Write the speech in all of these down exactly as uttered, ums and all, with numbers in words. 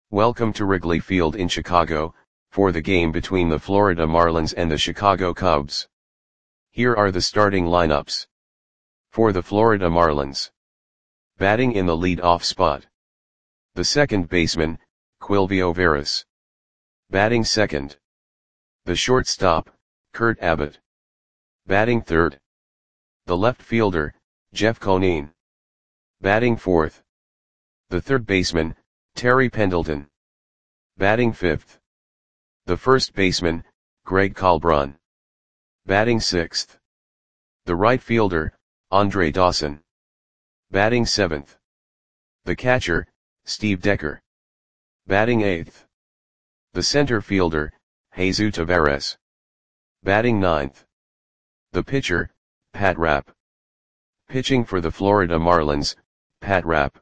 Welcome to Wrigley Field in Chicago, for the game between the Florida Marlins and the Chicago Cubs. Here are the starting lineups. For the Florida Marlins. Batting in the lead-off spot. The second baseman, Quilvio Veras. Batting second. The shortstop, Kurt Abbott. Batting third. The left fielder, Jeff Conine. Batting fourth. The third baseman, Terry Pendleton. Batting fifth. The first baseman, Greg Kalbrun. Batting sixth. The right fielder, Andre Dawson. Batting seventh. The catcher, Steve Decker. Batting eighth. The center fielder, Jesus Tavares. Batting ninth. The pitcher, Pat Rapp. Pitching for the Florida Marlins, Pat Rapp.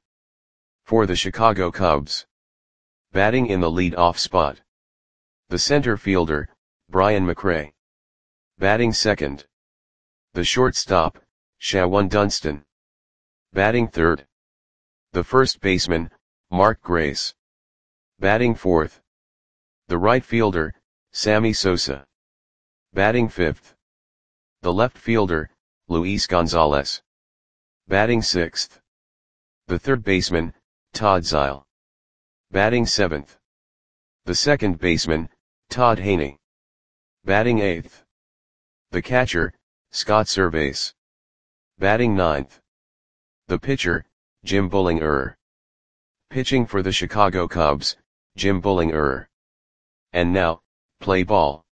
For the Chicago Cubs. Batting in the lead-off spot. The center fielder, Brian McRae. Batting second. The shortstop, Shawon Dunston. Batting third. The first baseman, Mark Grace. Batting fourth. The right fielder, Sammy Sosa. Batting fifth. The left fielder, Luis Gonzalez. Batting sixth. The third baseman, Todd Zeile. Batting seventh. The second baseman, Todd Haney. Batting eighth. The catcher, Scott Servais. Batting ninth. The pitcher, Jim Bullinger. Pitching for the Chicago Cubs, Jim Bullinger. And now, play ball.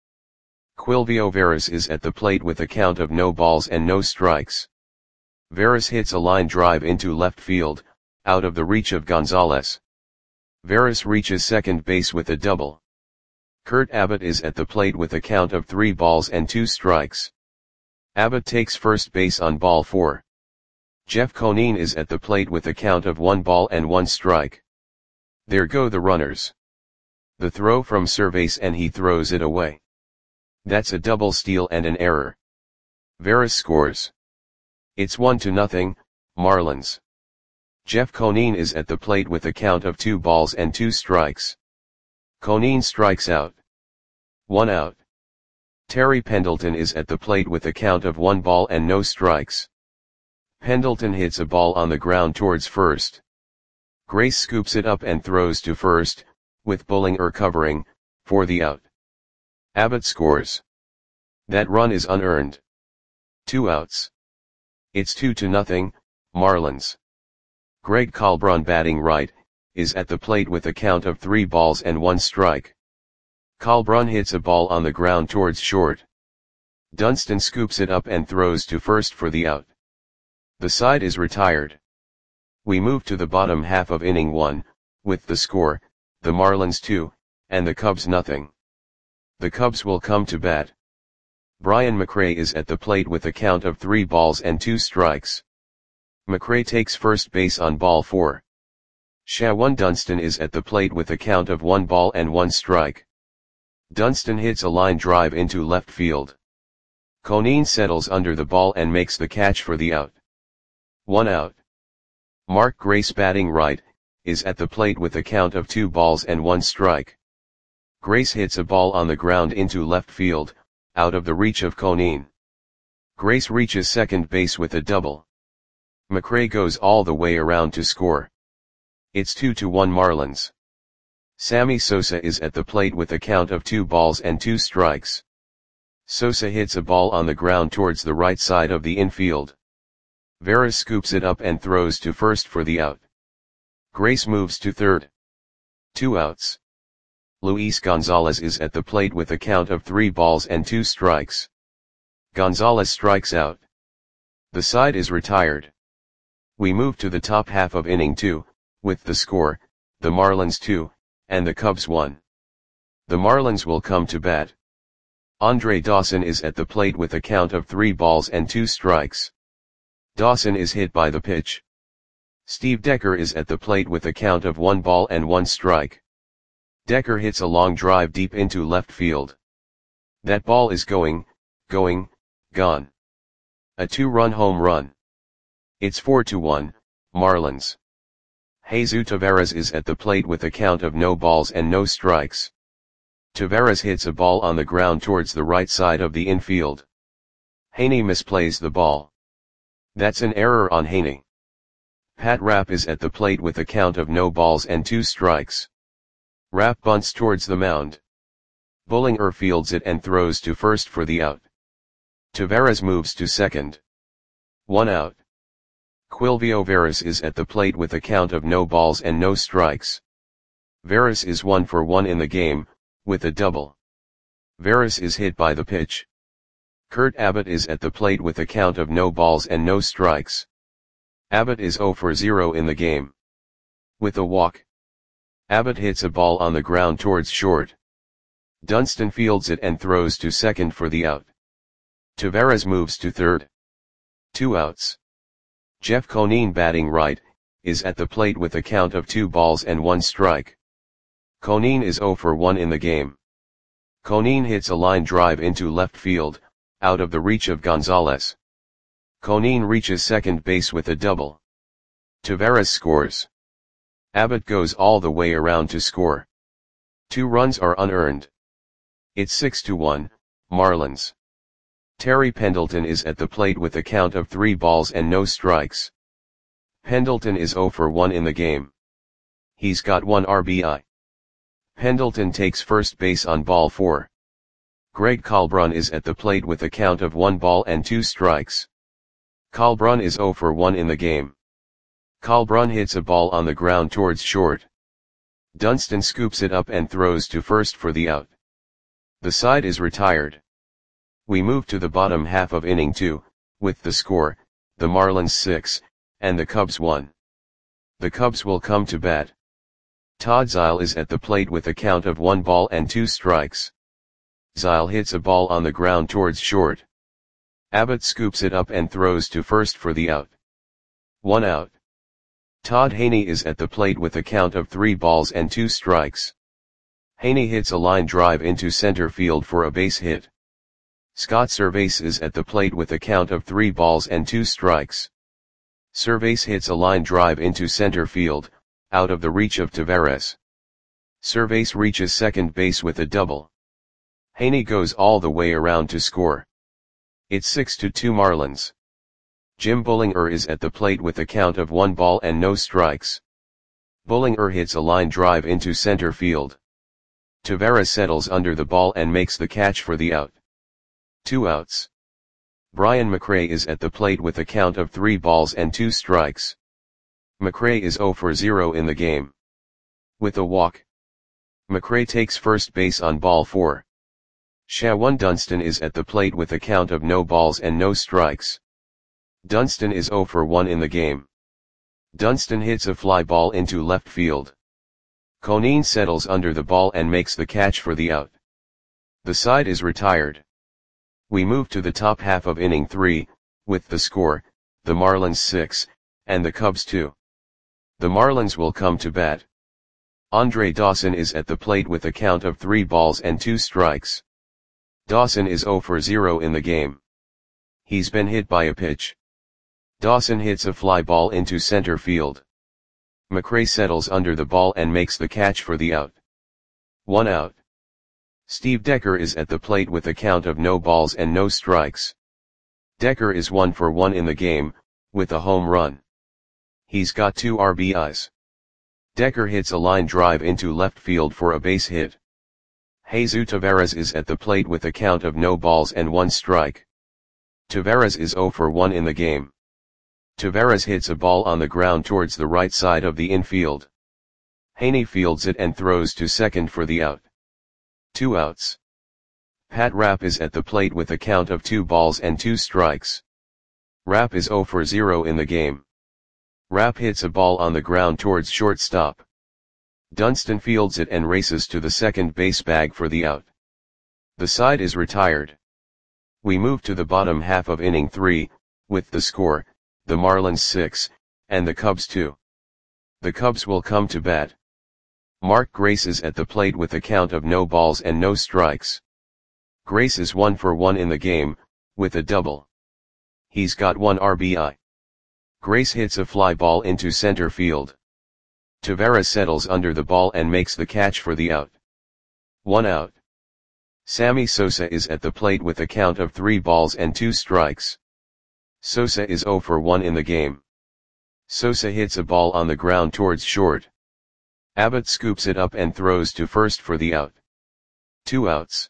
Quilvio Veras is at the plate with a count of no balls and no strikes. Veras hits a line drive into left field, out of the reach of Gonzalez. Veras reaches second base with a double. Kurt Abbott is at the plate with a count of three balls and two strikes. Abbott takes first base on ball four. Jeff Conine is at the plate with a count of one ball and one strike. There go the runners. The throw from Servais and he throws it away. That's a double steal and an error. Veras scores. It's one to nothing, Marlins. Jeff Conine is at the plate with a count of two balls and two strikes. Conine strikes out. One out. Terry Pendleton is at the plate with a count of one ball and no strikes. Pendleton hits a ball on the ground towards first. Grace scoops it up and throws to first, with Bullinger covering, for the out. Abbott scores. That run is unearned. Two outs. It's two to nothing, Marlins. Greg Kalbrun, batting right, is at the plate with a count of three balls and one strike. Kalbrun hits a ball on the ground towards short. Dunston scoops it up and throws to first for the out. The side is retired. We move to the bottom half of inning one, with the score, the Marlins two, and the Cubs nothing. The Cubs will come to bat. Brian McRae is at the plate with a count of three balls and two strikes. McRae takes first base on ball four. Shawon Dunston is at the plate with a count of one ball and one strike. Dunston hits a line drive into left field. Conine settles under the ball and makes the catch for the out. One out. Mark Grace, batting right, is at the plate with a count of two balls and one strike. Grace hits a ball on the ground into left field, out of the reach of Conine. Grace reaches second base with a double. McRae goes all the way around to score. It's two to one Marlins. Sammy Sosa is at the plate with a count of two balls and two strikes. Sosa hits a ball on the ground towards the right side of the infield. Veras scoops it up and throws to first for the out. Grace moves to third. Two outs. Luis Gonzalez is at the plate with a count of three balls and two strikes. Gonzalez strikes out. The side is retired. We move to the top half of inning two, with the score, the Marlins two, and the Cubs one. The Marlins will come to bat. Andre Dawson is at the plate with a count of three balls and two strikes. Dawson is hit by the pitch. Steve Decker is at the plate with a count of one ball and one strike. Decker hits a long drive deep into left field. That ball is going, going, gone. A two-run home run. It's four to one, Marlins. Jesus Taveras is at the plate with a count of no balls and no strikes. Taveras hits a ball on the ground towards the right side of the infield. Haney misplays the ball. That's an error on Haney. Pat Rapp is at the plate with a count of no balls and two strikes. Rapp bunts towards the mound. Bullinger fields it and throws to first for the out. Taveras moves to second. One out. Quilvio Veras is at the plate with a count of no balls and no strikes. Veras is one for one in the game, with a double. Veras is hit by the pitch. Kurt Abbott is at the plate with a count of no balls and no strikes. Abbott is zero for zero in the game. With a walk. Abbott hits a ball on the ground towards short. Dunston fields it and throws to second for the out. Taveras moves to third. Two outs. Jeff Conine, batting right, is at the plate with a count of two balls and one strike. Conine is zero for one in the game. Conine hits a line drive into left field, out of the reach of Gonzalez. Conine reaches second base with a double. Taveras scores. Abbott goes all the way around to score. Two runs are unearned. It's six to one, Marlins. Terry Pendleton is at the plate with a count of three balls and no strikes. Pendleton is zero for one in the game. He's got one R B I. Pendleton takes first base on ball four. Greg Kalbrun is at the plate with a count of one ball and two strikes. Kalbrun is zero for one in the game. Kalbrun hits a ball on the ground towards short. Dunston scoops it up and throws to first for the out. The side is retired. We move to the bottom half of inning two, with the score, the Marlins six, and the Cubs one. The Cubs will come to bat. Todd Zeile is at the plate with a count of one ball and two strikes. Zeile hits a ball on the ground towards short. Abbott scoops it up and throws to first for the out. One out. Todd Haney is at the plate with a count of three balls and two strikes. Haney hits a line drive into center field for a base hit. Scott Servais is at the plate with a count of three balls and two strikes. Servais hits a line drive into center field, out of the reach of Taveras. Servais reaches second base with a double. Haney goes all the way around to score. It's six to two Marlins. Jim Bullinger is at the plate with a count of one ball and no strikes. Bullinger hits a line drive into center field. Taveras settles under the ball and makes the catch for the out. Two outs. Brian McRae is at the plate with a count of three balls and two strikes. McRae is zero for zero in the game. With a walk. McRae takes first base on ball four. Shawan Dunston is at the plate with a count of no balls and no strikes. Dunston is zero for one in the game. Dunston hits a fly ball into left field. Conine settles under the ball and makes the catch for the out. The side is retired. We move to the top half of inning three, with the score, the Marlins six, and the Cubs two. The Marlins will come to bat. Andre Dawson is at the plate with a count of three balls and two strikes. Dawson is zero for zero in the game. He's been hit by a pitch. Dawson hits a fly ball into center field. McRae settles under the ball and makes the catch for the out. One out. Steve Decker is at the plate with a count of no balls and no strikes. Decker is one for one in the game, with a home run. He's got two R B Is. Decker hits a line drive into left field for a base hit. Jesus Taveras is at the plate with a count of no balls and one strike. Taveras is zero for one in the game. Taveras hits a ball on the ground towards the right side of the infield. Haney fields it and throws to second for the out. Two outs. Pat Rapp is at the plate with a count of two balls and two strikes. Rapp is zero for zero in the game. Rapp hits a ball on the ground towards shortstop. Dunston fields it and races to the second base bag for the out. The side is retired. We move to the bottom half of inning three, with the score, the Marlins six, and the Cubs two. The Cubs will come to bat. Mark Grace is at the plate with a count of no balls and no strikes. Grace is one for one in the game, with a double. He's got one R B I. Grace hits a fly ball into center field. Tavares settles under the ball and makes the catch for the out. One out. Sammy Sosa is at the plate with a count of three balls and two strikes. Sosa is zero for one in the game. Sosa hits a ball on the ground towards short. Abbott scoops it up and throws to first for the out. Two outs.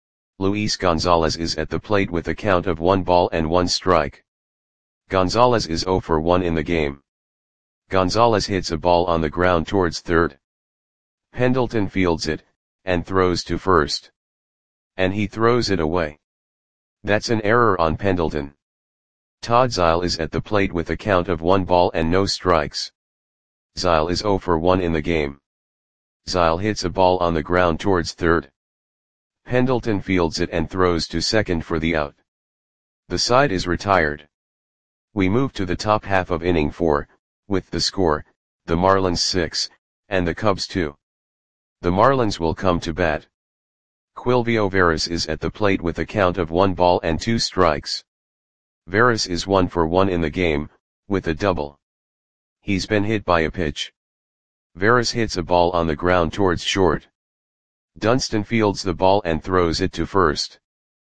Luis Gonzalez is at the plate with a count of one ball and one strike. Gonzalez is zero for one in the game. Gonzalez hits a ball on the ground towards third. Pendleton fields it, and throws to first. And he throws it away. That's an error on Pendleton. Todd Zeile is at the plate with a count of one ball and no strikes. Zeile is zero for one in the game. Zeile hits a ball on the ground towards third. Pendleton fields it and throws to second for the out. The side is retired. We move to the top half of inning four, with the score, the Marlins six, and the Cubs two. The Marlins will come to bat. Quilvio Veras is at the plate with a count of one ball and two strikes. Veras is one for one in the game, with a double. He's been hit by a pitch. Veras hits a ball on the ground towards short. Dunston fields the ball and throws it to first.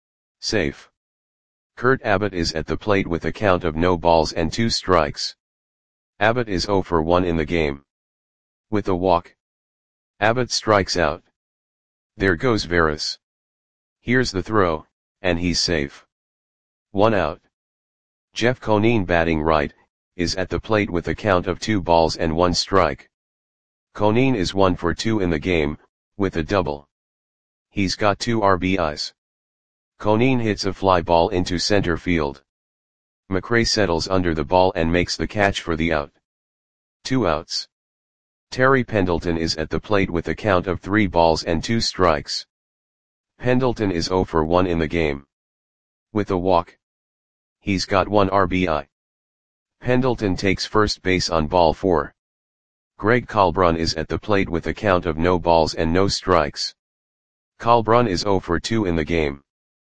Safe. Kurt Abbott is at the plate with a count of no balls and two strikes. Abbott is zero for one in the game. With a walk. Abbott strikes out. There goes Veras. Here's the throw, and he's safe. One out. Jeff Conine, batting right, is at the plate with a count of two balls and one strike. Conine is one for two in the game, with a double. He's got two R B Is. Conine hits a fly ball into center field. McRae settles under the ball and makes the catch for the out. Two outs. Terry Pendleton is at the plate with a count of three balls and two strikes. Pendleton is zero for one in the game. With a walk. He's got one R B I. Pendleton takes first base on ball four. Greg Kalbrun is at the plate with a count of no balls and no strikes. Kalbrun is zero for two in the game.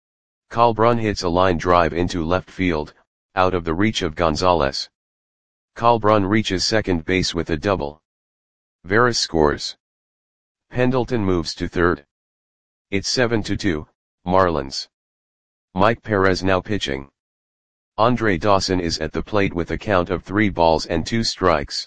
Kalbrun hits a line drive into left field, out of the reach of Gonzalez. Kalbrun reaches second base with a double. Veras scores. Pendleton moves to third. It's seven to two, Marlins. Mike Perez now pitching. Andre Dawson is at the plate with a count of three balls and two strikes.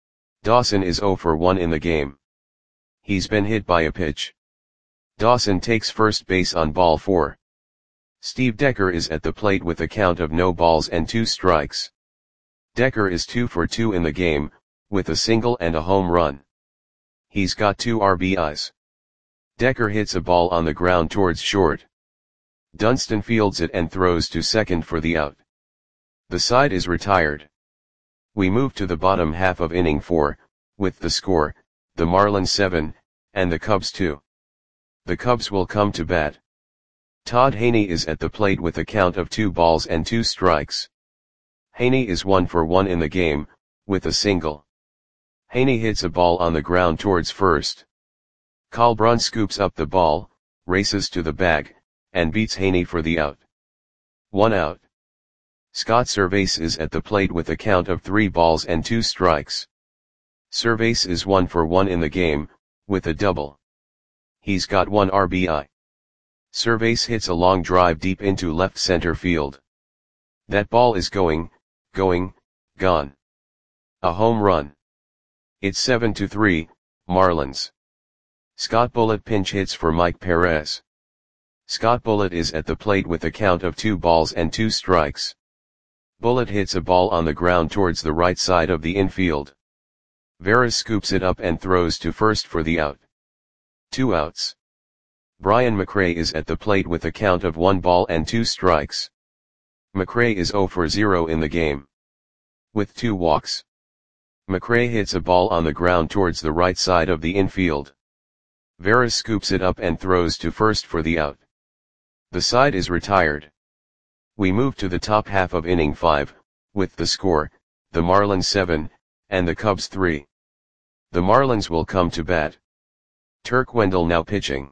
Dawson is zero for one in the game. He's been hit by a pitch. Dawson takes first base on ball four. Steve Decker is at the plate with a count of no balls and two strikes. Decker is two for two in the game, with a single and a home run. He's got two R B Is. Decker hits a ball on the ground towards short. Dunston fields it and throws to second for the out. The side is retired. We move to the bottom half of inning four, with the score, the Marlins seven, and the Cubs two. The Cubs will come to bat. Todd Haney is at the plate with a count of two balls and two strikes. Haney is one for one in the game, with a single. Haney hits a ball on the ground towards first. Kalbrun scoops up the ball, races to the bag, and beats Haney for the out. One out. Scott Servais is at the plate with a count of three balls and two strikes. Servais is one for one in the game, with a double. He's got one R B I. Servais hits a long drive deep into left center field. That ball is going, going, gone. A home run. It's seven to three, Marlins. Scott Bullitt pinch hits for Mike Perez. Scott Bullitt is at the plate with a count of two balls and two strikes. Bullitt hits a ball on the ground towards the right side of the infield. Veras scoops it up and throws to first for the out. Two outs. Brian McRae is at the plate with a count of one ball and two strikes. McRae is zero for zero in the game. With two walks. McRae hits a ball on the ground towards the right side of the infield. Veras scoops it up and throws to first for the out. The side is retired. We move to the top half of inning five, with the score, the Marlins seven, and the Cubs three. The Marlins will come to bat. Turk Wendell now pitching.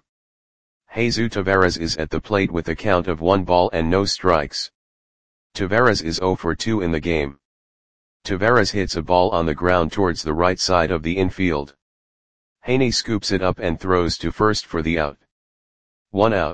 Jesus Tavares is at the plate with a count of one ball and no strikes. Tavares is zero for two in the game. Tavares hits a ball on the ground towards the right side of the infield. Haney scoops it up and throws to first for the out. One out.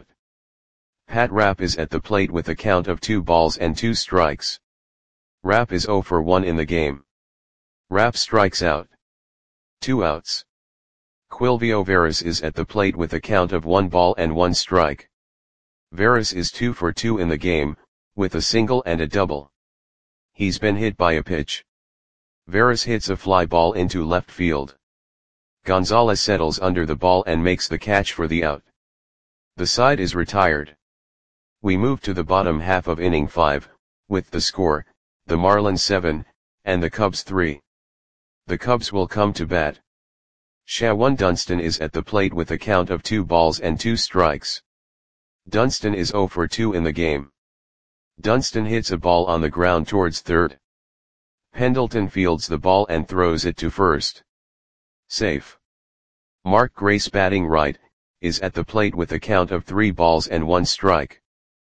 Pat Rapp is at the plate with a count of two balls and two strikes. Rapp is zero for one in the game. Rapp strikes out. Two outs. Quilvio Veras is at the plate with a count of one ball and one strike. Veras is two for two in the game, with a single and a double. He's been hit by a pitch. Veras hits a fly ball into left field. Gonzalez settles under the ball and makes the catch for the out. The side is retired. We move to the bottom half of inning five, with the score, the Marlins seven, and the Cubs three. The Cubs will come to bat. Shawan Dunston is at the plate with a count of two balls and two strikes. Dunston is zero for two in the game. Dunston hits a ball on the ground towards third. Pendleton fields the ball and throws it to first. Safe. Mark Grace, batting right, is at the plate with a count of three balls and one strike.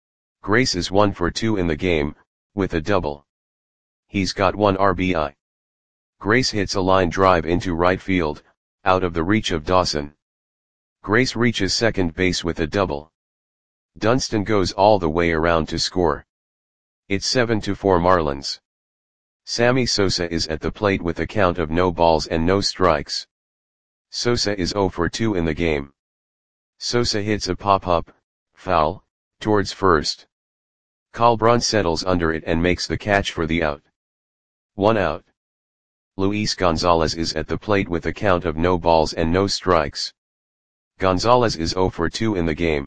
Grace is one for two in the game, with a double. He's got one R B I. Grace hits a line drive into right field, out of the reach of Dawson. Grace reaches second base with a double. Dunston goes all the way around to score. It's seven to four Marlins. Sammy Sosa is at the plate with a count of no balls and no strikes. Sosa is zero for two in the game. Sosa hits a pop-up, foul, towards first. Colbron settles under it and makes the catch for the out. One out. Luis Gonzalez is at the plate with a count of no balls and no strikes. Gonzalez is zero for two in the game.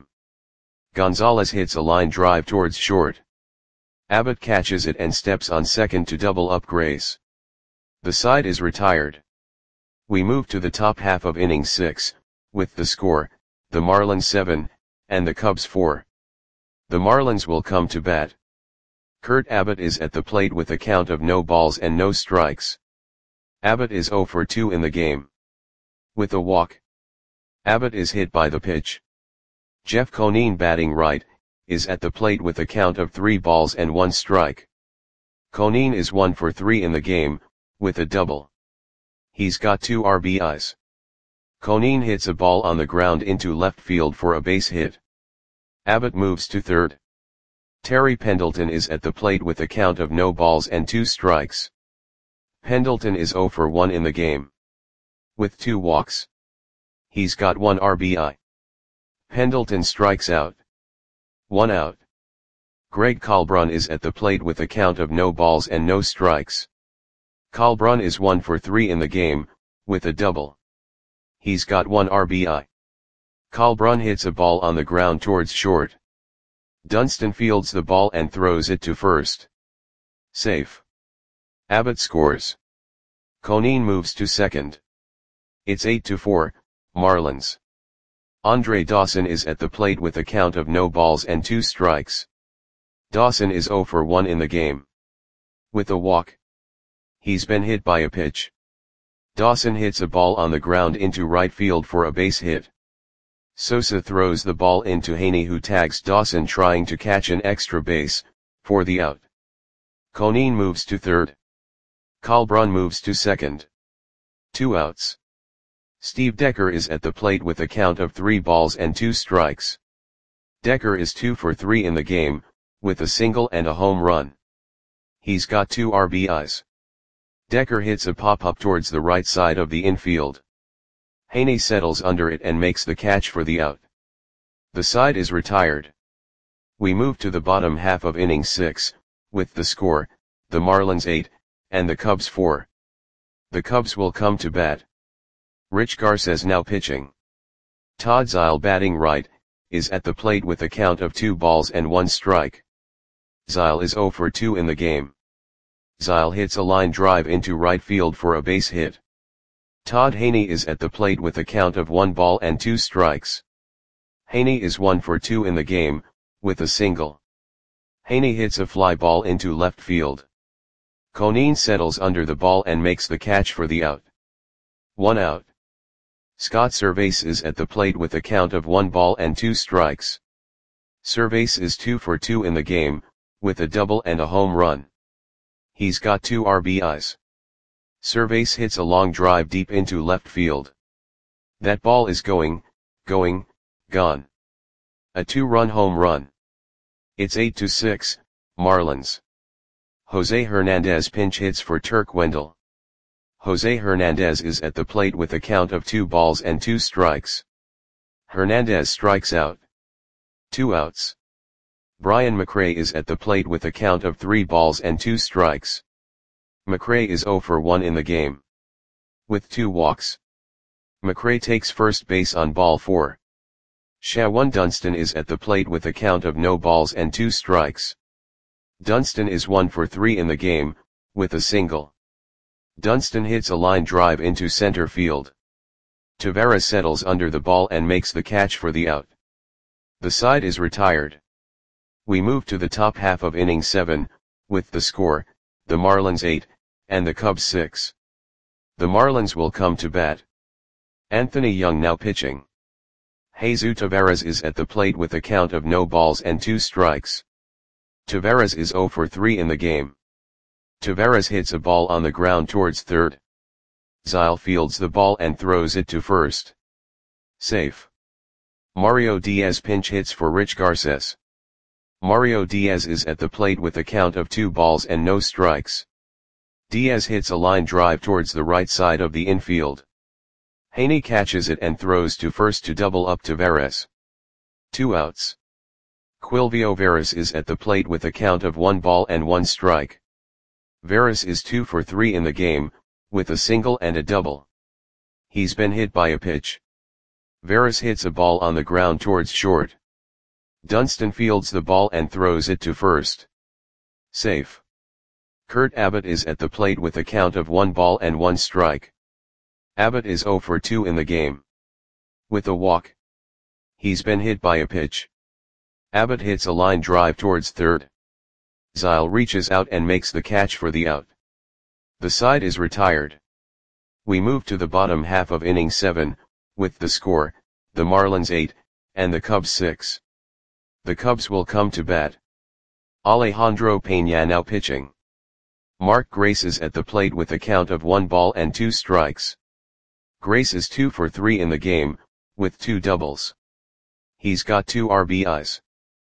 Gonzalez hits a line drive towards short. Abbott catches it and steps on second to double up Grace. The side is retired. We move to the top half of inning six, with the score, the Marlins seven, and the Cubs four. The Marlins will come to bat. Kurt Abbott is at the plate with a count of no balls and no strikes. Abbott is zero for two in the game. With a walk. Abbott is hit by the pitch. Jeff Conine, batting right, is at the plate with a count of three balls and one strike. Conine is one for three in the game, with a double. He's got two R B Is. Conine hits a ball on the ground into left field for a base hit. Abbott moves to third. Terry Pendleton is at the plate with a count of no balls and two strikes. Pendleton is zero for one in the game. With two walks. He's got one R B I. Pendleton strikes out. One out. Greg Colbron is at the plate with a count of no balls and no strikes. Colbron is one for three in the game, with a double. He's got one R B I. Colbron hits a ball on the ground towards short. Dunston fields the ball and throws it to first. Safe. Abbott scores. Conine moves to second. It's eight to four, Marlins. Andre Dawson is at the plate with a count of no balls and two strikes. Dawson is zero for one in the game. With a walk. He's been hit by a pitch. Dawson hits a ball on the ground into right field for a base hit. Sosa throws the ball into Haney, who tags Dawson trying to catch an extra base, for the out. Conine moves to third. Colbron moves to second. Two outs. Steve Decker is at the plate with a count of three balls and two strikes. Decker is two for three in the game, with a single and a home run. He's got two R B Is. Decker hits a pop-up towards the right side of the infield. Haney settles under it and makes the catch for the out. The side is retired. We move to the bottom half of inning six, with the score, the Marlins eight, and the Cubs four. The Cubs will come to bat. Rich Garces now pitching. Todd Zeile, batting right, is at the plate with a count of two balls and one strike. Zeile is zero for two in the game. Zeile hits a line drive into right field for a base hit. Todd Haney is at the plate with a count of one ball and two strikes. Haney is one for two in the game, with a single. Haney hits a fly ball into left field. Conine settles under the ball and makes the catch for the out. One out. Scott Servais is at the plate with a count of one ball and two strikes. Servais is two for two in the game, with a double and a home run. He's got two R B Is. Servais hits a long drive deep into left field. That ball is going, going, gone. A two-run home run. It's eight to six, Marlins. Jose Hernandez pinch hits for Turk Wendell. Jose Hernandez is at the plate with a count of two balls and two strikes. Hernandez strikes out. Two outs. Brian McRae is at the plate with a count of three balls and two strikes. McRae is zero for one in the game. With two walks. McRae takes first base on ball four. Shawan Dunston is at the plate with a count of no balls and two strikes. Dunston is one for three in the game, with a single. Dunston hits a line drive into center field. Taveras settles under the ball and makes the catch for the out. The side is retired. We move to the top half of inning seven, with the score, the Marlins eight, and the Cubs six. The Marlins will come to bat. Anthony Young now pitching. Jesus Taveras is at the plate with a count of no balls and two strikes. Taveras is zero for three in the game. Taveras hits a ball on the ground towards third. Zyle fields the ball and throws it to first. Safe. Mario Diaz pinch hits for Rich Garces. Mario Diaz is at the plate with a count of two balls and no strikes. Diaz hits a line drive towards the right side of the infield. Haney catches it and throws to first to double up Taveras. Two outs. Quilvio Veras is at the plate with a count of one ball and one strike. Veras is two for three in the game, with a single and a double. He's been hit by a pitch. Veras hits a ball on the ground towards short. Dunston fields the ball and throws it to first. Safe. Kurt Abbott is at the plate with a count of one ball and one strike. Abbott is zero for two in the game. With a walk. He's been hit by a pitch. Abbott hits a line drive towards third. Zyle reaches out and makes the catch for the out. The side is retired. We move to the bottom half of inning seven, with the score, the Marlins eight, and the Cubs six. The Cubs will come to bat. Alejandro Peña now pitching. Mark Grace is at the plate with a count of one ball and two strikes. Grace is two for three in the game, with two doubles. He's got two R B Is.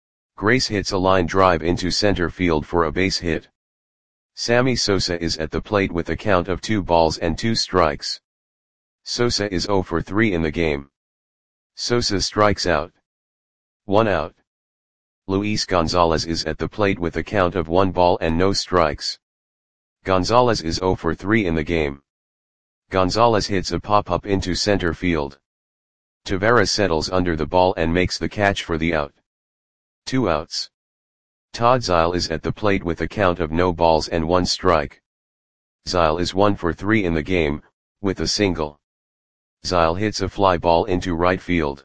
Grace hits a line drive into center field for a base hit. Sammy Sosa is at the plate with a count of two balls and two strikes. Sosa is zero for three in the game. Sosa strikes out. One out. Luis Gonzalez is at the plate with a count of one ball and no strikes. Gonzalez is zero for three in the game. Gonzalez hits a pop-up into center field. Taveras settles under the ball and makes the catch for the out. Two outs. Todd Zyle is at the plate with a count of no balls and one strike. Zyle is one for three in the game, with a single. Zyle hits a fly ball into right field.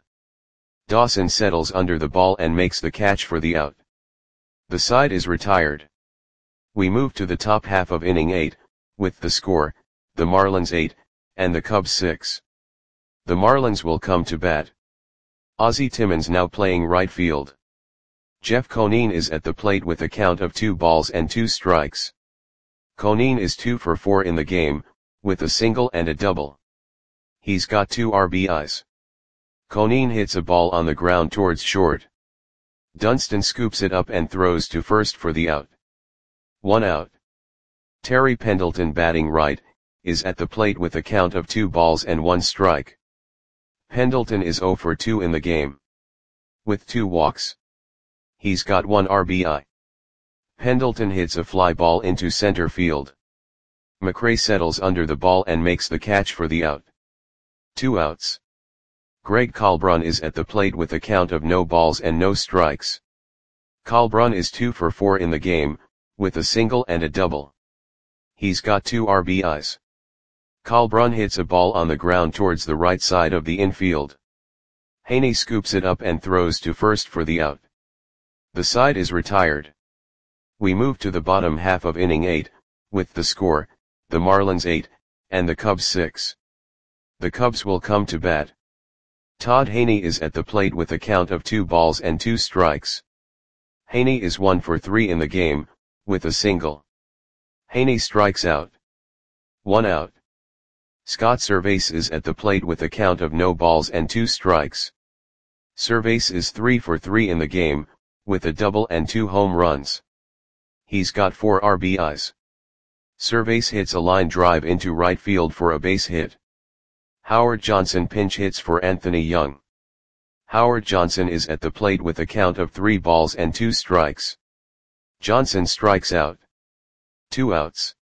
Dawson settles under the ball and makes the catch for the out. The side is retired. We move to the top half of inning eight, with the score, the Marlins eight, and the Cubs six. The Marlins will come to bat. Ozzie Timmons now playing right field. Jeff Conine is at the plate with a count of two balls and two strikes. Conine is two for four in the game, with a single and a double. He's got two R B Is. Conine hits a ball on the ground towards short. Dunston scoops it up and throws to first for the out. One out. Terry Pendleton batting right, is at the plate with a count of two balls and one strike. Pendleton is zero for two in the game. With two walks. He's got one R B I. Pendleton hits a fly ball into center field. McRae settles under the ball and makes the catch for the out. Two outs. Greg Colbrun is at the plate with a count of no balls and no strikes. Colbrun is two for four in the game, with a single and a double. He's got two R B Is. Colbrun hits a ball on the ground towards the right side of the infield. Haney scoops it up and throws to first for the out. The side is retired. We move to the bottom half of inning eight, with the score, the Marlins eight, and the Cubs six. The Cubs will come to bat. Todd Haney is at the plate with a count of two balls and two strikes. Haney is one for three in the game, with a single. Haney strikes out. One out. Scott Servais is at the plate with a count of no balls and two strikes. Servais is three for three in the game, with a double and two home runs. He's got four R B Is. Servais hits a line drive into right field for a base hit. Howard Johnson pinch hits for Anthony Young. Howard Johnson is at the plate with a count of three balls and two strikes. Johnson strikes out. Two outs.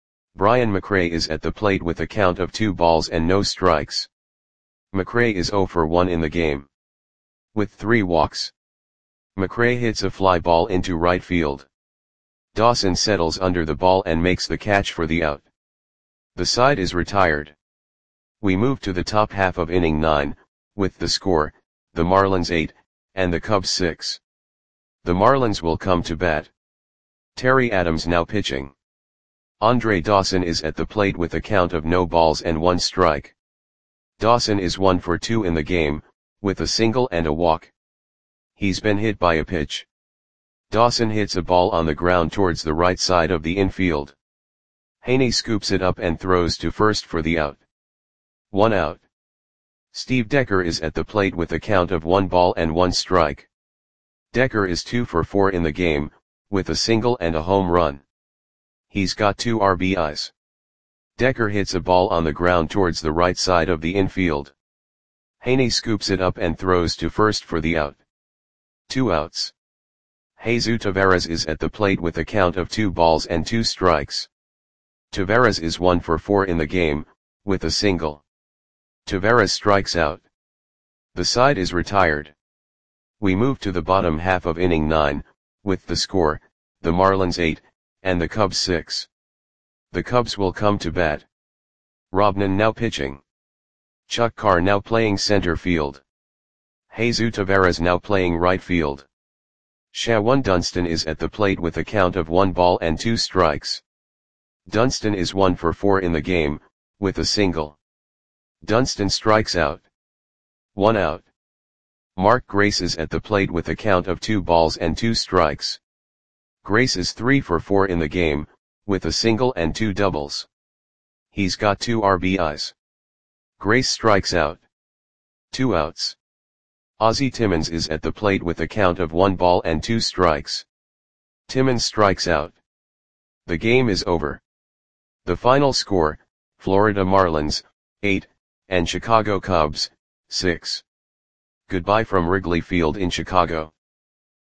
Brian McRae is at the plate with a count of two balls and no strikes. McRae is zero for one in the game. With three walks. McRae hits a fly ball into right field. Dawson settles under the ball and makes the catch for the out. The side is retired. We move to the top half of inning nine, with the score, the Marlins eight, and the Cubs six. The Marlins will come to bat. Terry Adams now pitching. Andre Dawson is at the plate with a count of no balls and one strike. Dawson is one for two in the game, with a single and a walk. He's been hit by a pitch. Dawson hits a ball on the ground towards the right side of the infield. Haney scoops it up and throws to first for the out. One out. Steve Decker is at the plate with a count of one ball and one strike. Decker is two for four in the game, with a single and a home run. He's got two R B Is. Decker hits a ball on the ground towards the right side of the infield. Haney scoops it up and throws to first for the out. Two outs. Jesus Taveras is at the plate with a count of two balls and two strikes. Taveras is one for four in the game, with a single. Taveras strikes out. The side is retired. We move to the bottom half of inning nine, with the score, the Marlins eight, and the Cubs six. The Cubs will come to bat. Robnan now pitching. Chuck Carr now playing center field. Jesus Taveras now playing right field. Shawan Dunston is at the plate with a count of one ball and two strikes. Dunston is one for four in the game, with a single. Dunston strikes out. One out. Mark Grace is at the plate with a count of two balls and two strikes. Grace is three for four in the game, with a single and two doubles. He's got two R B Is. Grace strikes out. Two outs. Ozzie Timmons is at the plate with a count of one ball and two strikes. Timmons strikes out. The game is over. The final score, Florida Marlins, eight, and Chicago Cubs, six. Goodbye from Wrigley Field in Chicago.